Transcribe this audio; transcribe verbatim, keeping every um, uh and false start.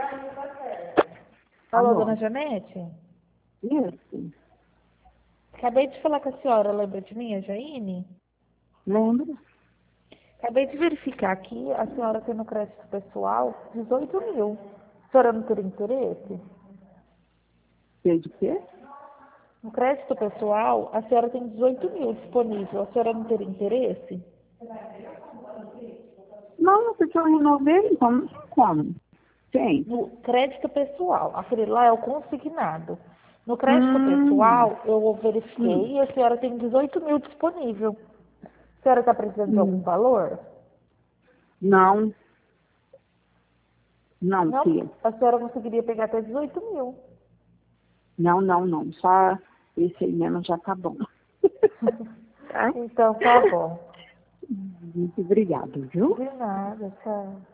Alô, Alô. dona Janete? Isso. Acabei de falar com a senhora, lembra de mim, a Jaine? Lembra? Acabei de verificar aqui, a senhora tem no crédito pessoal dezoito mil. A senhora não teria interesse? Sei de quê? No crédito pessoal, a senhora tem dezoito mil disponível. A senhora não teria interesse? Não, porque eu renovei, então não sei como. Tem. No crédito pessoal, aquele lá é o consignado. No crédito Hum, pessoal, eu hum, verifiquei e a senhora tem dezoito mil disponível. A senhora está precisando de algum hum. valor? Não, não, Não, tia. a senhora conseguiria pegar até dezoito mil. Não, não, não. Só esse aí mesmo já tá bom. Tá? Então, tá bom. Muito obrigada, viu? De nada, tchau.